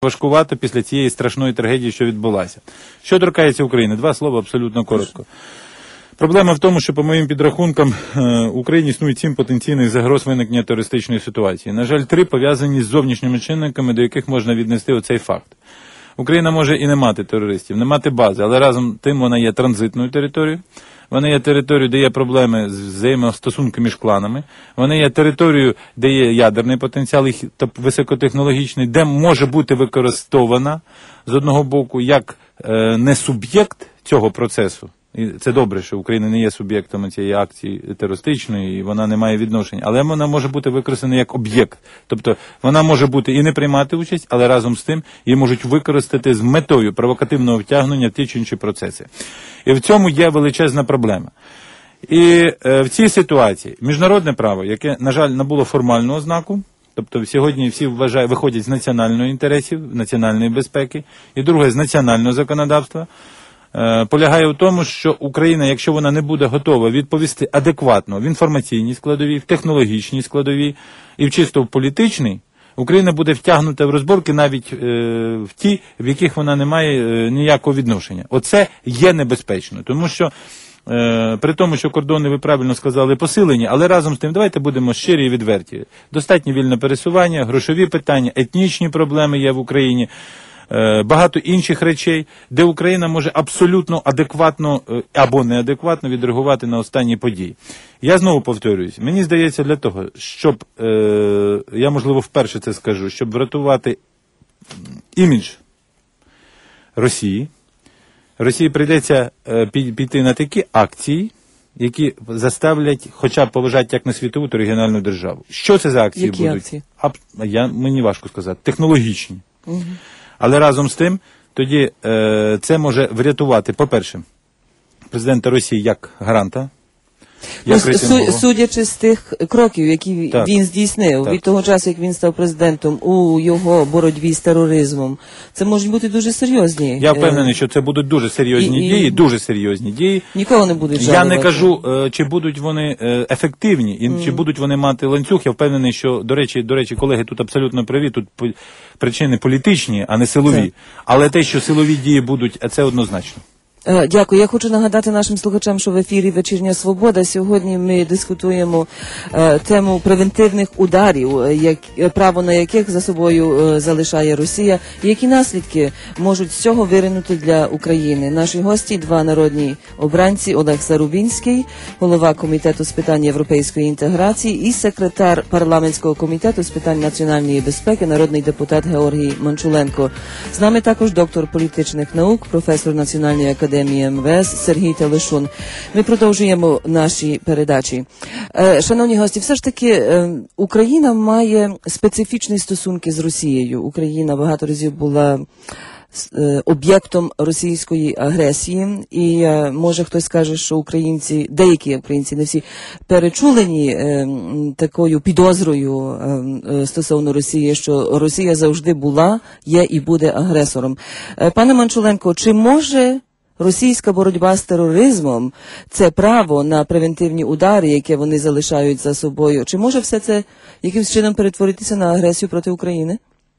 важкувато після цієї страшної трагедії, що відбулася. Що торкається України? Два слова абсолютно коротко. Проблема в тому, що, по моїм підрахункам, в Україні існує 7 потенційних загроз виникнення терористичної ситуації. На жаль, 3 пов'язані з зовнішніми чинниками, до яких можна віднести оцей факт. Україна може і не мати терористів, не мати бази, але разом тим вона є транзитною територією. Вона є територією, де є проблеми з взаємостосунки між кланами. Вона є територією, де є ядерний потенціал, високотехнологічний, де може бути використована, з одного боку, як не суб'єкт цього процесу. І це добре, що Україна не є суб'єктом цієї акції терористичної, і вона не має відношення. Але вона може бути використана як об'єкт. Тобто вона може бути і не приймати участь, але разом з тим її можуть використати з метою провокативного втягнення в ті чи інші процеси. І в цьому є величезна проблема. І в цій ситуації міжнародне право, яке, на жаль, набуло формального знаку, тобто сьогодні всі виходять з національних інтересів, національної безпеки, і друге, з національного законодавства, полягає в тому, що Україна, якщо вона не буде готова відповісти адекватно в інформаційній складовій, в технологічній складовій і в чисто в політичній, Україна буде втягнута в розборки навіть в ті, в яких вона не має ніякого відношення. Оце є небезпечно, тому що при тому, що кордони, ви правильно сказали, посилені, але разом з тим, давайте будемо щирі і відверті. Достатньо вільне пересування, грошові питання, етнічні проблеми є в Україні, багато інших речей, де Україна може абсолютно адекватно або неадекватно відреагувати на останні події. Я знову повторююсь, мені здається для того, щоб, я можливо вперше це скажу, щоб врятувати імідж Росії прийдеться піти на такі акції, які заставлять хоча б поважати як на світову, то регіональну державу. Що це за акції які будуть? Акції? Мені важко сказати. Технологічні. Угу. Але разом з тим, тоді це може врятувати, по-перше, президента Росії як гаранта, судячи з тих кроків, які він здійснив від того часу, як він став президентом у його боротьбі з тероризмом, це можуть бути дуже серйозні. Я впевнений, що це будуть дуже серйозні дії, Нікого не будуть жалувати. Я не кажу, чи будуть вони ефективні, і чи будуть вони мати ланцюг. Я впевнений, що, до речі, колеги тут абсолютно праві, тут причини політичні, а не силові. Так. Але те, що силові дії будуть, це однозначно. Дякую. Я хочу нагадати нашим слухачам, що в ефірі «Вечірня Свобода». Сьогодні ми дискутуємо тему превентивних ударів, право на яких за собою залишає Росія, і які наслідки можуть з цього виринути для України. Наші гості – 2 народні обранці: Олег Зарубінський, голова Комітету з питань європейської інтеграції, і секретар парламентського комітету з питань національної безпеки, народний депутат Георгій Мончуленко. З нами також доктор політичних наук, професор Національної академії МВС Сергій Телешун. Ми продовжуємо наші передачі. Шановні гості, все ж таки Україна має специфічні стосунки з Росією. Україна багато разів була об'єктом російської агресії, і може хтось скаже, що українці, деякі українці, не всі, перечулені такою підозрою стосовно Росії, що Росія завжди була, є і буде агресором. Пане Мончуленко, чи може російська боротьба з тероризмом, це право на превентивні удари, яке вони залишають за собою, чи може все це якимсь чином перетворитися на агресію проти України?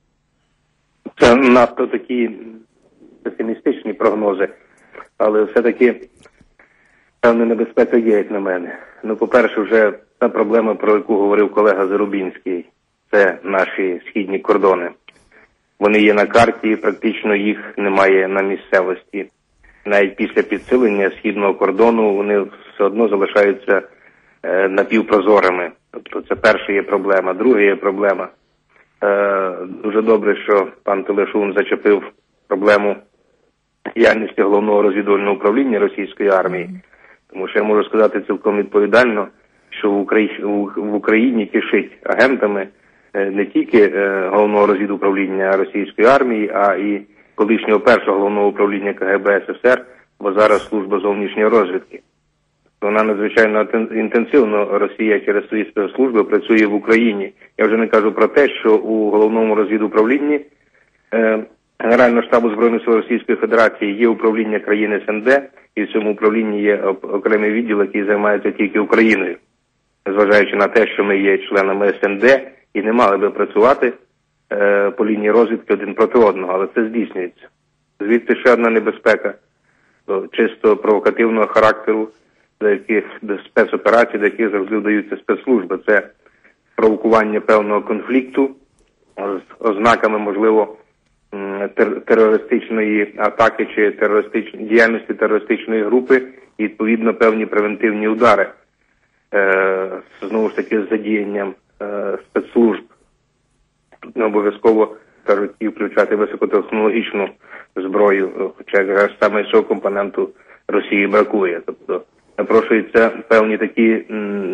Це надто такі песимістичні прогнози, але все-таки певна небезпека є, як на мене. Ну, по-перше, вже та проблема, про яку говорив колега Зарубінський, це наші східні кордони. Вони є на карті, практично їх немає на місцевості. Навіть після підсилення східного кордону вони все одно залишаються напівпрозорими. Тобто це перша є проблема. Друга є проблема. Дуже добре, що пан Телешун зачепив проблему діяльності Головного розвідувального управління російської армії. Тому що я можу сказати цілком відповідально, що в Україні кишить агентами не тільки Головного розвідуправління російської армії, а і колишнього першого головного управління КГБ СССР, бо зараз служба зовнішньої розвідки. Вона надзвичайно інтенсивно, Росія через свої спецслужби працює в Україні. Я вже не кажу про те, що у головному розвідуправлінні Генерального штабу Збройних сил Російської Федерації є управління країн СНД, і в цьому управлінні є окремий відділ, який займається тільки Україною. Зважаючи на те, що ми є членами СНД і не мали би працювати по лінії розвідки один проти одного, але це здійснюється. Звідси ще одна небезпека чисто провокативного характеру, до спецоперацій, до яких завжди вдаються спецслужби. Це провокування певного конфлікту з ознаками, можливо, терористичної атаки чи діяльності терористичної групи і, відповідно, певні превентивні удари, знову ж таки, з задіянням спецслужб. Тут не обов'язково, кажуть, і включати високотехнологічну зброю, хоча якраз саме цього компоненту Росії бракує. Тобто напрошуються певні такі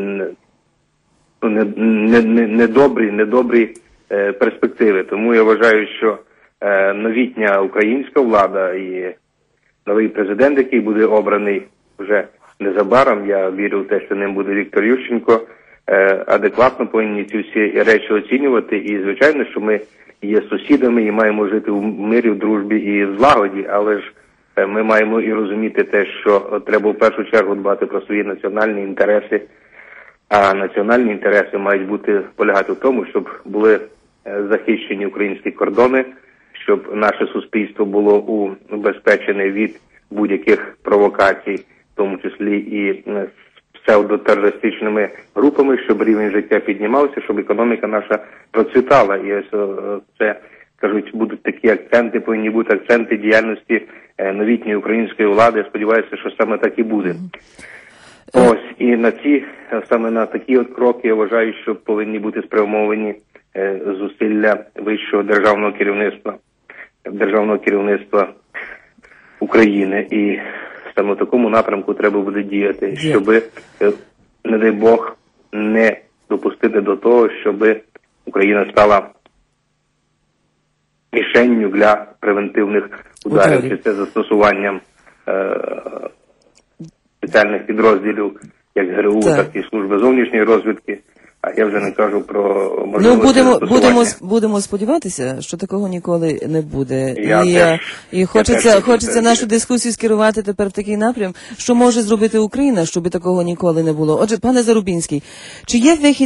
недобрі перспективи. Тому я вважаю, що новітня українська влада і новий президент, який буде обраний вже незабаром, я вірю в те, що ним буде Віктор Ющенко, адекватно повинні ці всі речі оцінювати. І, звичайно, що ми є сусідами і маємо жити в мирі, в дружбі і в злагоді, але ж ми маємо і розуміти те, що треба в першу чергу дбати про свої національні інтереси, а національні інтереси мають полягати в тому, щоб були захищені українські кордони, щоб наше суспільство було убезпечене від будь-яких провокацій, в тому числі і псевдотерористичними групами, щоб рівень життя піднімався, щоб економіка наша процвітала. І ось це, кажуть, будуть такі акценти, повинні бути акценти діяльності новітньої української влади. Я сподіваюся, що саме так і буде. Ось, і саме на такі от кроки, я вважаю, що повинні бути спрямовані зусилля вищого державного керівництва України. І саме в такому напрямку треба буде діяти, щоб, не дай Бог, не допустити до того, щоб Україна стала мішенню для превентивних ударів, чи це застосуванням спеціальних підрозділів, як ГРУ, так і Служби зовнішньої розвідки. А я вже не кажу про можливості застосування. Будемо сподіватися, що такого ніколи не буде. І хочеться нашу дискусію скерувати тепер в такий напрям, що може зробити Україна, щоб такого ніколи не було. Отже, пане Зарубінський, чи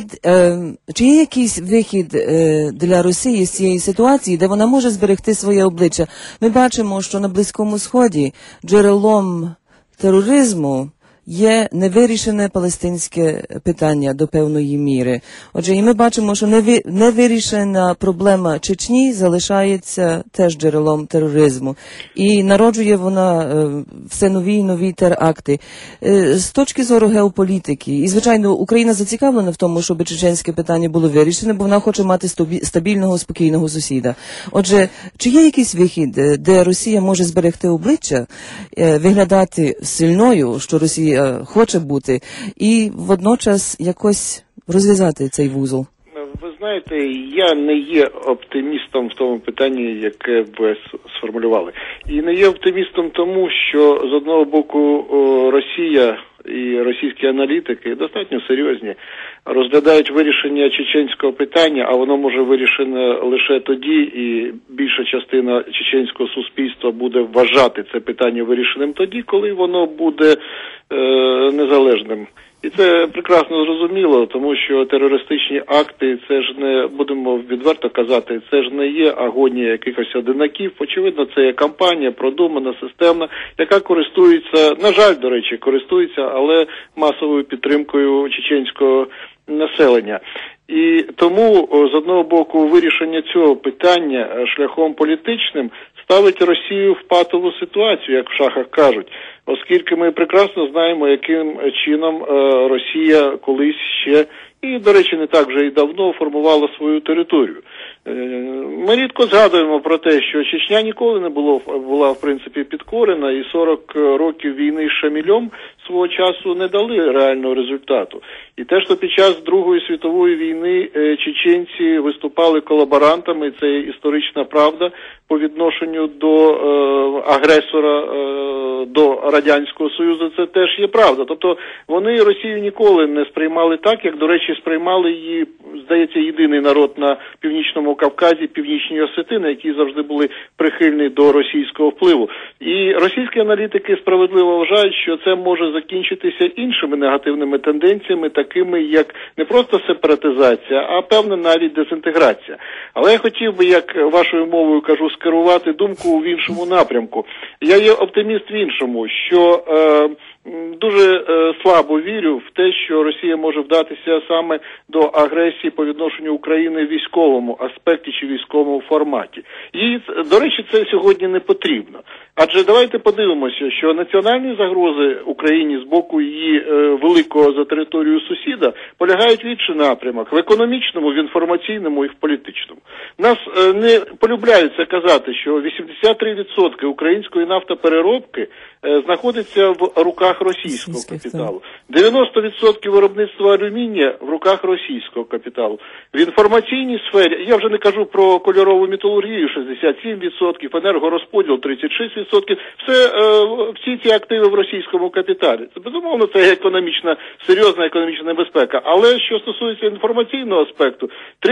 є якийсь вихід для Росії з цієї ситуації, де вона може зберегти своє обличчя? Ми бачимо, що на Близькому Сході джерелом тероризму є невирішене палестинське питання до певної міри. Отже, і ми бачимо, що невирішена проблема Чечні залишається теж джерелом тероризму. І народжує вона все нові і нові теракти. З точки зору геополітики, і, звичайно, Україна зацікавлена в тому, щоб чеченське питання було вирішене, бо вона хоче мати стабільного, спокійного сусіда. Отже, чи є якийсь вихід, де Росія може зберегти обличчя, виглядати сильною, що Росія хоче бути, і водночас якось розв'язати цей вузол? Ви знаєте, я не є оптимістом в тому питанні, яке ви сформулювали. І не є оптимістом тому, що з одного боку Росія і російські аналітики достатньо серйозні розглядають вирішення чеченського питання, а воно може вирішене лише тоді, і більша частина чеченського суспільства буде вважати це питання вирішеним тоді, коли воно буде незалежним. І це прекрасно зрозуміло, тому що терористичні акти, це ж не, будемо відверто казати, це ж не є агонія якихось одинаків. Очевидно, це є кампанія продумана, системна, яка користується, на жаль, до речі, користується, але масовою підтримкою чеченського населення. І тому, з одного боку, вирішення цього питання шляхом політичним ставить Росію в патову ситуацію, як в шахах кажуть, оскільки ми прекрасно знаємо, яким чином Росія колись ще, і, до речі, не так вже і давно, формувала свою територію. Ми рідко згадуємо про те, що Чечня ніколи не була, в принципі, підкорена, і 40 років війни з Шамілем свого часу не дали реального результату. І те, що під час Другої світової війни чеченці виступали колаборантами, це історична правда, по відношенню до агресора, до Радянського Союзу, це теж є правда. Тобто вони Росію ніколи не сприймали так, як, до речі, сприймали її, здається, єдиний народ на Північному Кавказі, Північні Осетини, які завжди були прихильні до російського впливу. І російські аналітики справедливо вважають, що це може закінчитися іншими негативними тенденціями, такими як не просто сепаратизація, а певна навіть дезінтеграція. Але я хотів би, як вашою мовою кажу, скерувати думку в іншому напрямку. Я є оптиміст в іншому, що дуже слабо вірю в те, що Росія може вдатися саме до агресії по відношенню України в військовому аспекті чи військовому форматі. Їй, до речі, це сьогодні не потрібно. Адже давайте подивимося, що національні загрози Україні з боку її великого за територію сусіда полягають в інших напрямах: в економічному, в інформаційному і в політичному. Нас не полюбляється казати, що 83% української нафтопереробки знаходиться в руках російського капіталу. 90% виробництва алюмінія в руках російського капіталу. В інформаційній сфері, я вже не кажу про кольорову металургію, 67%, енергорозподіл 36%, всі ці активи в російському капіталі. Це, безумовно, це економічна, серйозна економічна небезпека. Але що стосується інформаційного аспекту,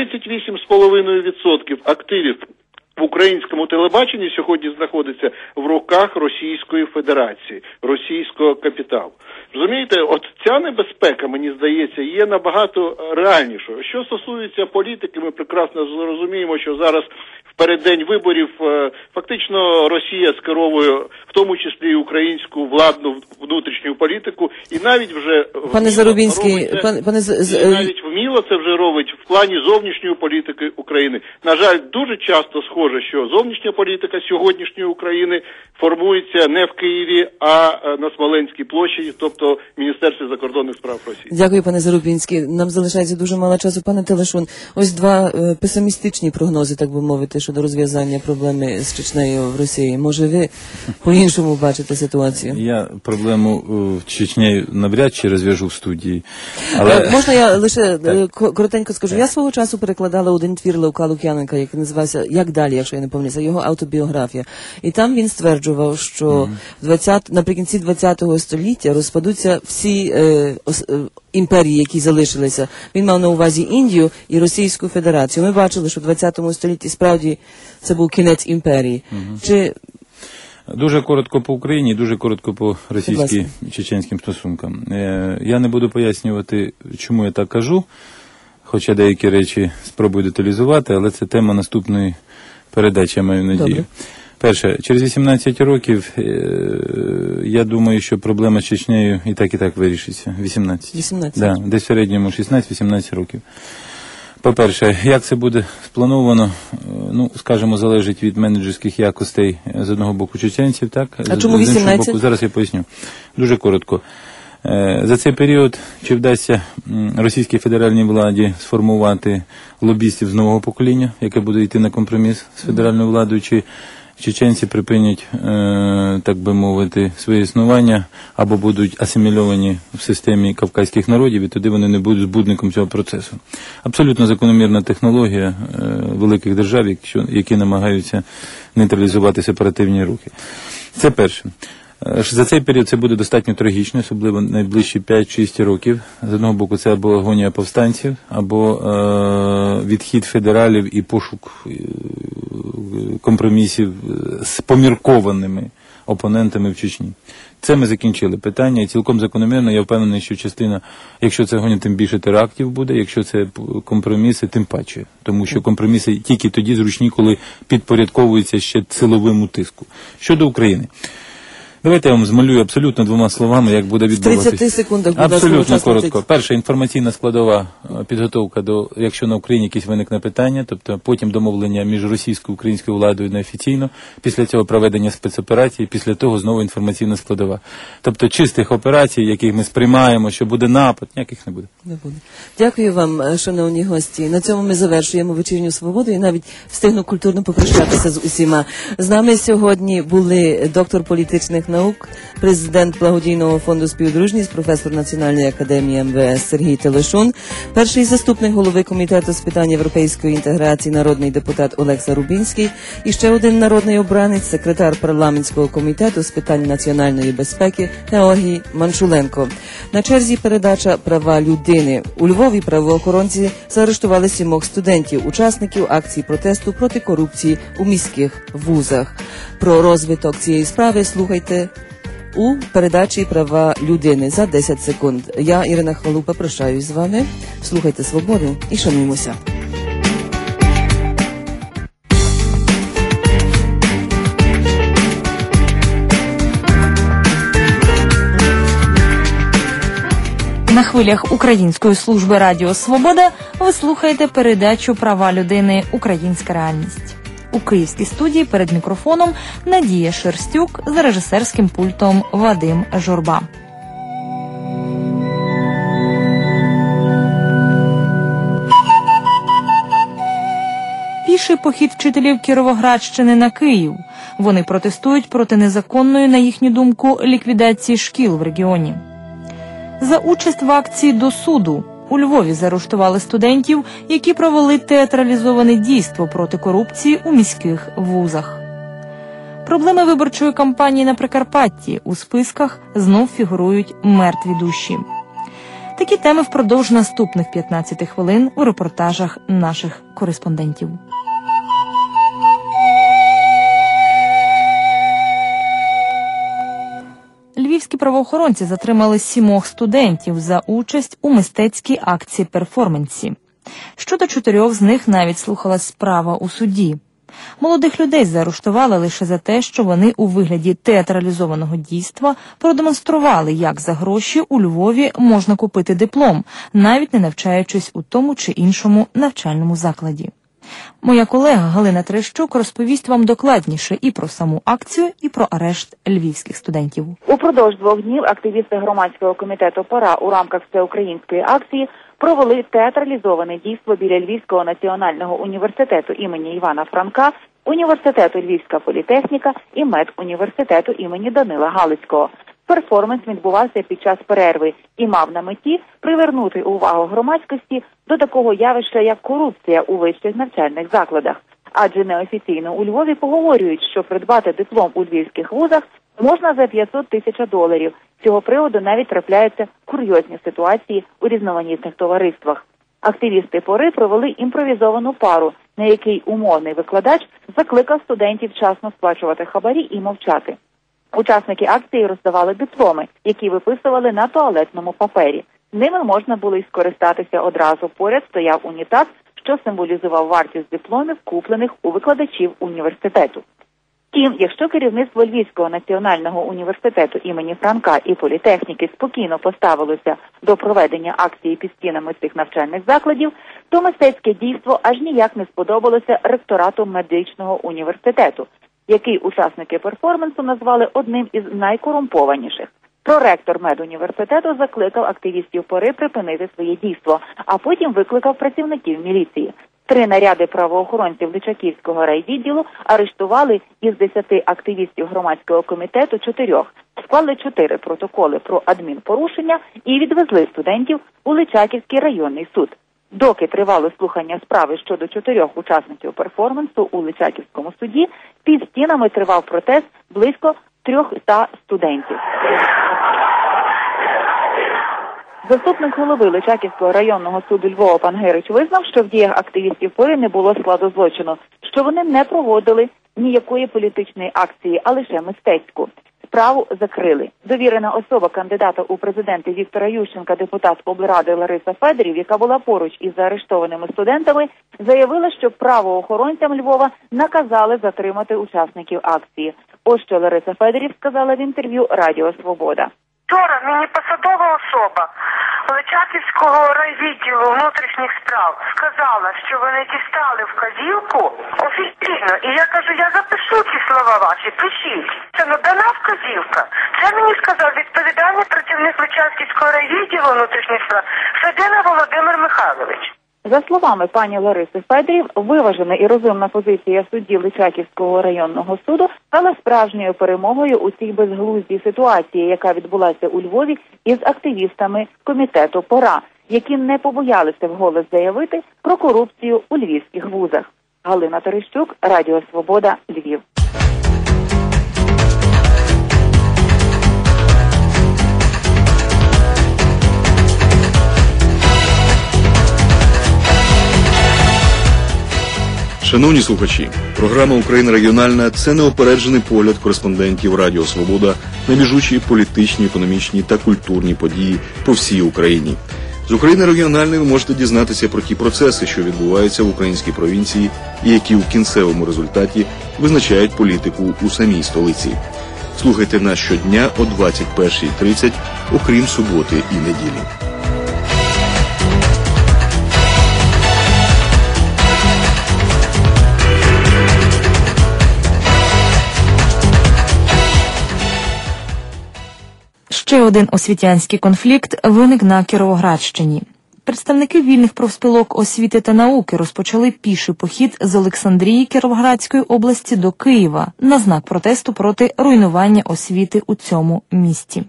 38,5% активів в українському телебаченні сьогодні знаходиться в руках Російської Федерації, російського капіталу. Розумієте, от ця небезпека, мені здається, є набагато реальнішою. Що стосується політики, ми прекрасно розуміємо, що зараз в переддень виборів фактично Росія скеровує в тому числі і українську владну внутрішню політику, і навіть вже пане Зарубінський, навіть вміло це вже робить в плані зовнішньої політики України. На жаль, дуже часто схоже, що зовнішня політика сьогоднішньої України формується не в Києві, а на Смоленській площі, тобто в Міністерстві закордонних справ Росії. Дякую, пане Зарубінський. Нам залишається дуже мало часу. Пане Телешун, ось два песимістичні прогнози, так би мовити, щодо розв'язання проблеми з Чечнею в Росії. Може, ви по-іншому бачите ситуацію? Я проблему в Чечні навряд чи розв'яжу в студії. Але... Можна я лише коротенько скажу? Я свого часу перекладала один твір Левка Лук'яненка, який називався «Як далі», якщо я не помиляюся, його автобіографія. І там він стверджував, що наприкінці 20-го століття розпадуться всі імперії, які залишилися. Він мав на увазі Індію і Російську Федерацію. Ми бачили, що в 20 столітті справді це був кінець імперії. Чи... Дуже коротко по Україні, дуже коротко по російсько-чеченським стосункам. Я не буду пояснювати, чому я так кажу, хоча деякі речі спробую деталізувати, але це тема наступної передачі, я маю надію. Добре. Перше, через 18 років, я думаю, що проблема з Чечнею і так вирішиться. 18? Да, десь в середньому 16-18 років. По-перше, як це буде сплановано, скажімо, залежить від менеджерських якостей з одного боку чеченців, так? А чому 18? Боку, зараз я поясню. Дуже коротко. За цей період, чи вдасться Російській федеральній владі сформувати лобістів з нового покоління, яке буде йти на компроміс з федеральною владою, чи чеченці припинять, так би мовити, своє існування або будуть асимільовані в системі кавказьких народів, і тоді вони не будуть збудником цього процесу. Абсолютно закономірна технологія великих держав, які намагаються нейтралізувати сепаративні рухи. Це перше. За цей період це буде достатньо трагічно, особливо найближчі 5-6 років. З одного боку, це або агонія повстанців, або відхід федералів і пошук компромісів з поміркованими опонентами в Чечні. Це ми закінчили питання, і цілком закономірно, я впевнений, що частина, якщо це агонія, тим більше терактів буде, якщо це компроміси, тим паче. Тому що компроміси тільки тоді зручні, коли підпорядковуються ще силовому тиску. Щодо України. Давайте я вам змалюю абсолютно двома словами, як буде відбуватися. 30 секундах. Абсолютно коротко. Перша інформаційна складова підготовка до, якщо на Україні якісь виникне питання, тобто потім домовлення між російською і українською владою неофіційно, після цього проведення спецоперацій, після того знову інформаційна складова. Тобто чистих операцій, яких ми сприймаємо, що буде напад, ніяких не буде. Не буде. Дякую вам, шановні гості. На цьому ми завершуємо вечірню свободу і навіть встигну культурно попрощатися з усіма. З нами сьогодні були доктор політичних наук, президент благодійного фонду «Співдружність», професор Національної академії МВС Сергій Телешун, перший заступник голови комітету з питань європейської інтеграції, народний депутат Олекса Рубінський і ще один народний обранець, секретар парламентського комітету з питань національної безпеки Георгій Манчуленко. На черзі передача «Права людини». У Львові правоохоронці заарештували 7 студентів, учасників акції протесту проти корупції у міських вузах. Про розвиток цієї справи слухайте у передачі «Права людини» за 10 секунд. Я, Ірина Халупа, прощаюсь з вами. Слухайте «Свободу» і шануймося. На хвилях Української служби Радіо Свобода ви слухаєте передачу «Права людини. Українська реальність». У київській студії перед мікрофоном Надія Шерстюк, за режисерським пультом Вадим Журба. Піший похід вчителів Кіровоградщини на Київ. Вони протестують проти незаконної, на їхню думку, ліквідації шкіл в регіоні. За участь в акції «До суду» у Львові заарештували студентів, які провели театралізоване дійство проти корупції у міських вузах. Проблеми виборчої кампанії на Прикарпатті. У списках знов фігурують мертві душі. Такі теми впродовж наступних 15 хвилин у репортажах наших кореспондентів. Львівські правоохоронці затримали 7 студентів за участь у мистецькій акції «Перформансі». Щодо 4 з них навіть слухалась справа у суді. Молодих людей заарештували лише за те, що вони у вигляді театралізованого дійства продемонстрували, як за гроші у Львові можна купити диплом, навіть не навчаючись у тому чи іншому навчальному закладі. Моя колега Галина Терещук розповість вам докладніше і про саму акцію, і про арешт львівських студентів. Упродовж 2 днів активісти громадського комітету «Пора» у рамках всеукраїнської акції провели театралізоване дійство біля Львівського національного університету імені Івана Франка, університету Львівська політехніка і медуніверситету імені Данила Галицького. Перформанс відбувався під час перерви і мав на меті привернути увагу громадськості до такого явища, як корупція у вищих навчальних закладах. Адже неофіційно у Львові поговорюють, що придбати диплом у львівських вузах можна за 500 тисяч доларів. З цього приводу навіть трапляються курйозні ситуації у різноманітних товариствах. Активісти «Пори» провели імпровізовану пару, на якій умовний викладач закликав студентів вчасно сплачувати хабарі і мовчати. Учасники акції роздавали дипломи, які виписували на туалетному папері. Ними можна було й скористатися одразу. Поряд стояв унітаз, що символізував вартість дипломів, куплених у викладачів університету. Втім, якщо керівництво Львівського національного університету імені Франка і політехніки спокійно поставилося до проведення акції під стінами цих навчальних закладів, то мистецьке дійство аж ніяк не сподобалося ректорату медичного університету, який учасники перформансу назвали одним із найкорумпованіших. Проректор медуніверситету закликав активістів «Пори» припинити своє дійство, а потім викликав працівників міліції. 3 наряди правоохоронців Личаківського райвідділу арештували із 10 активістів громадського комітету 4, склали 4 протоколи про адмінпорушення і відвезли студентів у Личаківський районний суд. Доки тривало слухання справи щодо 4 учасників перформансу у Личаківському суді, під стінами тривав протест близько 300 студентів. Заступник голови Личаківського районного суду Львова пан Герич визнав, що в діях активістів «Пори» не було складу злочину, що вони не проводили ніякої політичної акції, а лише мистецьку. Справу закрили. Довірена особа кандидата у президенти Віктора Ющенка, депутат облради Лариса Федорів, яка була поруч із заарештованими студентами, заявила, що правоохоронцям Львова наказали затримати учасників акції. Ось що Лариса Федорів сказала в інтерв'ю Радіо Свобода. Вчора мені посадова особа Личаківського райвідділу внутрішніх справ сказала, що вони дістали вказівку офіційно. І я кажу, я запишу ці слова ваші, пишіть. Це надана вказівка. Це мені сказав відповідальний працівник Личаківського райвідділу внутрішніх справ Федина Володимир Михайлович. За словами пані Лариси Федорів, виважена і розумна позиція судді Личаківського районного суду стала справжньою перемогою у цій безглуздій ситуації, яка відбулася у Львові із активістами комітету «Пора», які не побоялися вголос заявити про корупцію у львівських вузах. Галина Терещук, Радіо Свобода, Львів. Шановні слухачі, програма «Україна регіональна» – це неупереджений погляд кореспондентів Радіо Свобода на біжучі політичні, економічні та культурні події по всій Україні. З «України регіональної» ви можете дізнатися про ті процеси, що відбуваються в українській провінції і які в кінцевому результаті визначають політику у самій столиці. Слухайте нас щодня о 21:30, окрім суботи і неділі. Ще один освітянський конфлікт виник на Кіровоградщині. Представники вільних профспілок освіти та науки розпочали піший похід з Олександрії Кіровоградської області до Києва на знак протесту проти руйнування освіти у цьому місті.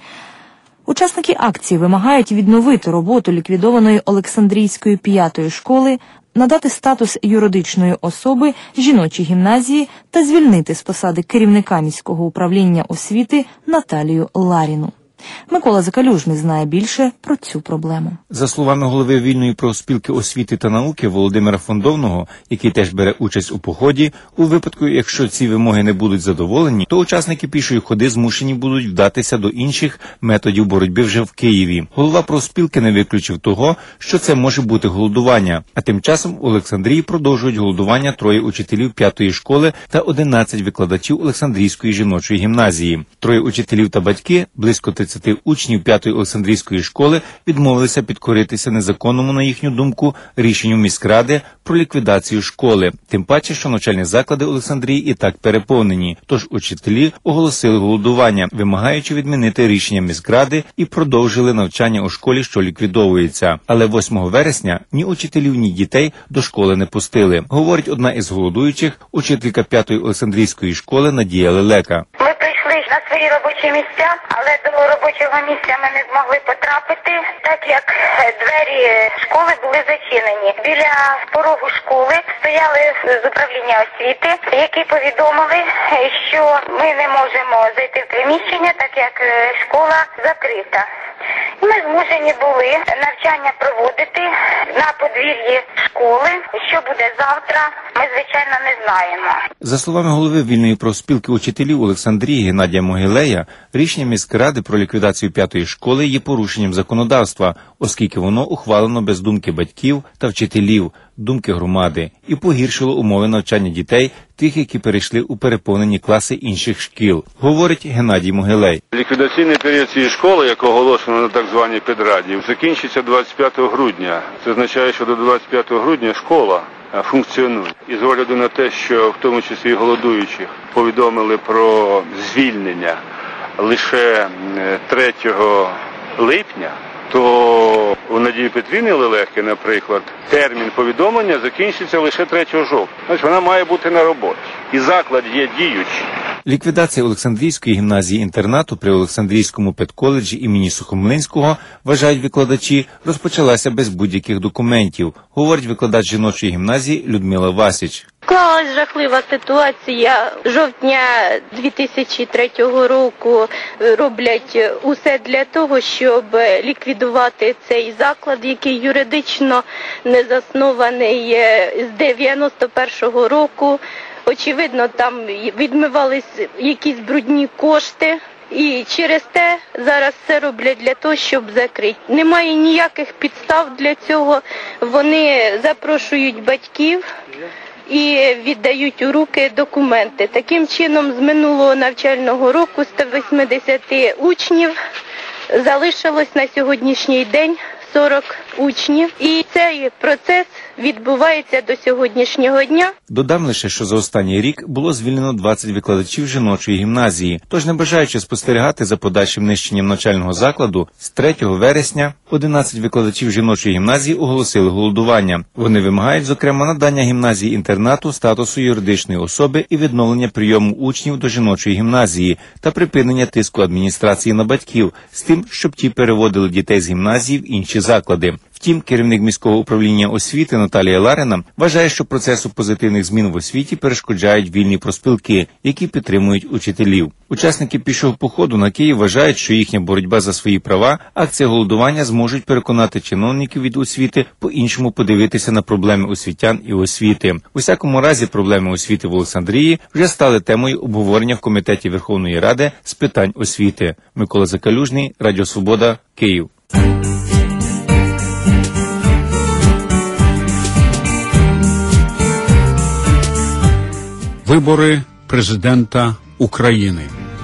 Учасники акції вимагають відновити роботу ліквідованої Олександрійської 5-ї школи, надати статус юридичної особи жіночій гімназії та звільнити з посади керівника міського управління освіти Наталію Ларіну. Микола Закалюжний знає більше про цю проблему. За словами голови вільної профспілки освіти та науки Володимира Фондовного, який теж бере участь у поході, у випадку, якщо ці вимоги не будуть задоволені, то учасники пішої ходи змушені будуть вдатися до інших методів боротьби вже в Києві. Голова профспілки не виключив того, що це може бути голодування. А тим часом у Олександрії продовжують голодування 3 учителів 5-ї школи та 11 викладачів Олександрійської жіночої гімназії. 3 учителів та батьки, близько 30 учнів 5-ї Олександрійської школи відмовилися підкоритися незаконному, на їхню думку, рішенню міськради про ліквідацію школи. Тим паче, що навчальні заклади Олександрії і так переповнені. Тож учителі оголосили голодування, вимагаючи відмінити рішення міськради і продовжили навчання у школі, що ліквідовується. Але 8 вересня ні учителів, ні дітей до школи не пустили. Говорить одна із голодуючих, учителька 5-ї Олександрійської школи Надія Лелека. На свої робочі місця, але до робочого місця ми не змогли потрапити, так як двері школи були зачинені. Біля порогу школи стояли з управління освіти, які повідомили, що ми не можемо зайти в приміщення, так як школа закрита. Ми змушені були навчання проводити на подвір'ї школи. Що буде завтра, ми, звичайно, не знаємо. За словами голови вільної профспілки учителів Олександрії Геннадія Могилея, рішення міськради про ліквідацію 5-ї школи є порушенням законодавства, оскільки воно ухвалено без думки батьків та вчителів, думки громади, і погіршило умови навчання дітей, тих, які перейшли у переповнені класи інших шкіл, говорить Геннадій Могилей. Ліквідаційний період цієї школи, яку оголошено на так званій педраді, закінчиться 25 грудня. Це означає, що до 25 грудня школа функціонує. І з огляду на те, що в тому числі і голодуючих повідомили про звільнення лише 3 липня, то у Надії Петрівни Лелеки, наприклад, термін повідомлення закінчиться лише 3 жовтня. Значить, вона має бути на роботі. І заклад є діючий. Ліквідація Олександрійської гімназії-інтернату при Олександрійському педколеджі імені Сухомлинського, вважають викладачі, розпочалася без будь-яких документів, говорить викладач жіночої гімназії Людмила Васіч. Склалась жахлива ситуація. Жовтня 2003 року роблять усе для того, щоб ліквідувати цей заклад, який юридично не заснований з 91-го року. Очевидно, там відмивались якісь брудні кошти. І через те зараз все роблять для того, щоб закрити. Немає ніяких підстав для цього. Вони запрошують батьків і віддають у руки документи. Таким чином, з минулого навчального року 180 учнів залишилось на сьогоднішній день 40 учнів. І цей процес відбувається до сьогоднішнього дня. Додам лише, що за останній рік було звільнено 20 викладачів жіночої гімназії. Тож, не бажаючи спостерігати за подальшим нищенням навчального закладу, з 3 вересня 11 викладачів жіночої гімназії оголосили голодування. Вони вимагають, зокрема, надання гімназії-інтернату статусу юридичної особи і відновлення прийому учнів до жіночої гімназії та припинення тиску адміністрації на батьків з тим, щоб ті переводили дітей з гімназії в інші заклади. Втім, керівник міського управління освіти Наталія Ларина вважає, що процесу позитивних змін в освіті перешкоджають вільні профспілки, які підтримують учителів. Учасники пішого походу на Київ вважають, що їхня боротьба за свої права, акція голодування зможуть переконати чиновників від освіти по-іншому подивитися на проблеми освітян і освіти. У всякому разі, проблеми освіти в Олександрії вже стали темою обговорення в Комітеті Верховної Ради з питань освіти. Микола Закалюжний, Радіо Свобода, Київ. Вибори президента України.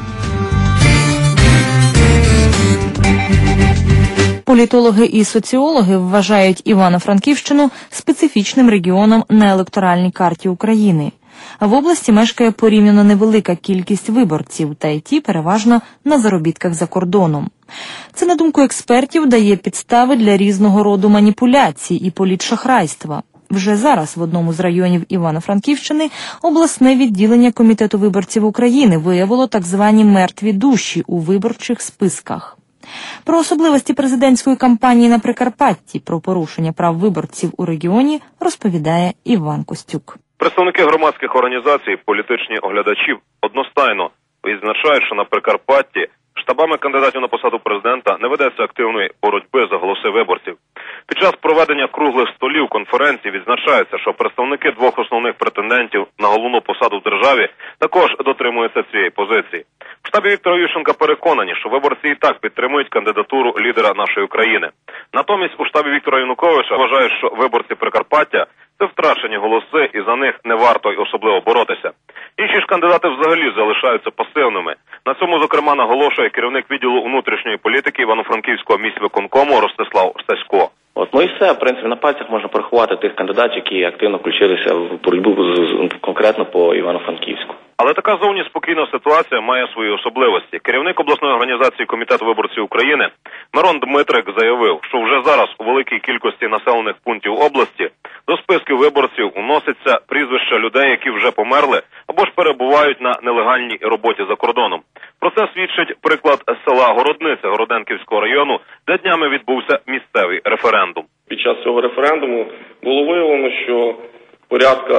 Політологи і соціологи вважають Івано-Франківщину специфічним регіоном на електоральній карті України. В області мешкає порівняно невелика кількість виборців, та й ті переважно на заробітках за кордоном. Це, на думку експертів, дає підстави для різного роду маніпуляцій і політшахрайства. Вже зараз в одному з районів Івано-Франківщини обласне відділення Комітету виборців України виявило так звані мертві душі у виборчих списках. Про особливості президентської кампанії на Прикарпатті, про порушення прав виборців у регіоні розповідає Іван Костюк. Представники громадських організацій, політичні оглядачі одностайно відзначають, що на Прикарпатті штабами кандидатів на посаду президента не ведеться активної боротьби за голоси виборців. Під час проведення круглих столів конференції відзначається, що представники двох основних претендентів на головну посаду в державі також дотримуються цієї позиції. В штабі Віктора Ющенка переконані, що виборці і так підтримують кандидатуру лідера нашої країни. Натомість у штабі Віктора Януковича вважають, що виборці Прикарпаття – це втрачені голоси і за них не варто й особливо боротися. Інші ж кандидати взагалі залишаються пасивними. На цьому, зокрема, наголошує керівник відділу внутрішньої політики Івано-Франківського міськвиконкому Ростислав Стасько. Ну і все, в принципі, на пальцях можна порахувати тих кандидатів, які активно включилися в боротьбу конкретно по Івано-Франківську. Але така зовні спокійна ситуація має свої особливості. Керівник обласної організації Комітету виборців України Мирон Дмитрик заявив, що вже зараз у великій кількості населених пунктів області до списків виборців уносяться прізвища людей, які вже померли або ж перебувають на нелегальній роботі за кордоном. Про це свідчить приклад села Городниця Городенківського району, де днями відбувся місцевий референдум. Під час цього референдуму було виявлено, що порядка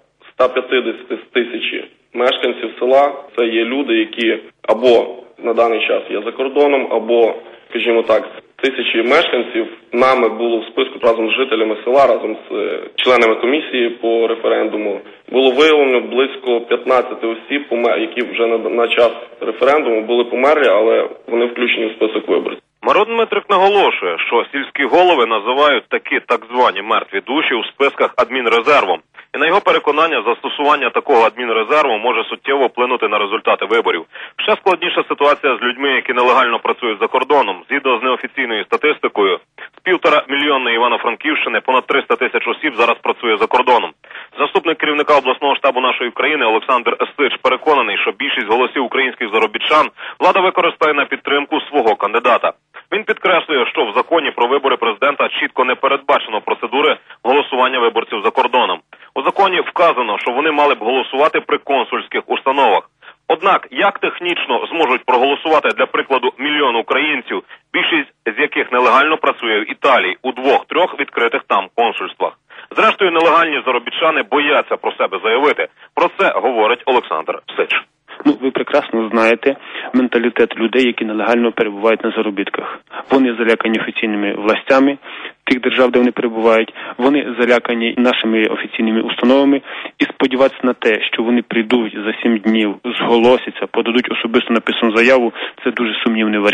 150 тисяч мешканців села – це є люди, які або на даний час є за кордоном, або, скажімо так, тисячі мешканців нами було в списку разом з жителями села, разом з членами комісії по референдуму. Було виявлено близько 15 осіб, які вже на час референдуму були померлі, але вони включені в список виборців. Мирон Дмитрик наголошує, що сільські голови називають такі так звані мертві душі у списках адмінрезервом. І на його переконання, застосування такого адмінрезерву може суттєво вплинути на результати виборів. Ще складніша ситуація з людьми, які нелегально працюють за кордоном. Згідно з неофіційною статистикою, з 1,5 мільйона Івано-Франківщини понад 300 тисяч осіб зараз працює за кордоном. Заступник керівника обласного штабу нашої країни Олександр Сич переконаний, що більшість голосів українських заробітчан влада використає на підтримку свого кандидата. Він підкреслює, що в законі про вибори президента чітко не передбачено процедури голосування виборців за кордоном. У законі вказано, що вони мали б голосувати при консульських установах. Однак, як технічно зможуть проголосувати, для прикладу, мільйон українців, більшість з яких нелегально працює в Італії у 2-3 відкритих там консульствах? Зрештою, нелегальні заробітчани бояться про себе заявити. Про це говорить Олександр Сич. Ви прекрасно знаєте менталітет людей, які нелегально перебувають на заробітках. Вони залякані офіційними властями тих держав, де вони перебувають. Вони залякані нашими офіційними установами. І сподіватися на те, що вони прийдуть за 7 днів, зголосяться, подадуть особисто написану заяву, це дуже сумнівний варіант.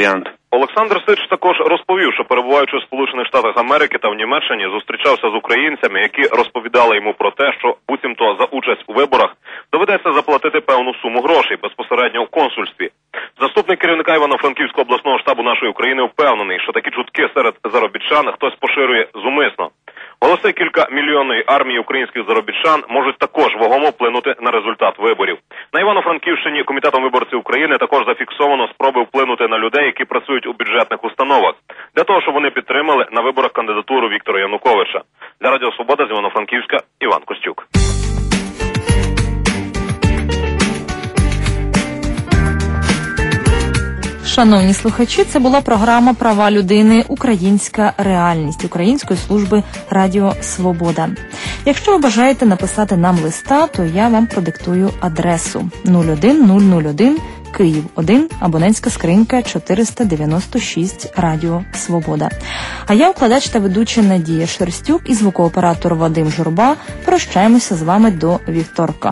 Олександр Сич також розповів, що перебуваючи в Сполучених Штатах Америки та в Німеччині, зустрічався з українцями, які розповідали йому про те, що буцімто за участь у виборах доведеться заплатити певну суму грошей безпосередньо в консульстві. Заступник керівника Івано-Франківського обласного штабу нашої України впевнений, що такі чутки серед заробітчан хтось поширює зумисно. Голоси кількамільйонної армії українських заробітчан можуть також вагомо вплинути на результат виборів. На Івано-Франківщині Комітетом виборців України також зафіксовано спроби вплинути на людей, які працюють у бюджетних установах, для того, щоб вони підтримали на виборах кандидатуру Віктора Януковича. Для Радіо Свобода з Івано-Франківська Іван Костюк. Шановні слухачі, це була програма «Права людини. Українська реальність» Української служби Радіо Свобода. Якщо ви бажаєте написати нам листа, то я вам продиктую адресу 01001 Київ 1, абонентська скринька 496 Радіо Свобода. А я, укладач та ведуча Надія Шерстюк і звукооператор Вадим Журба прощаємося з вами до вівторка.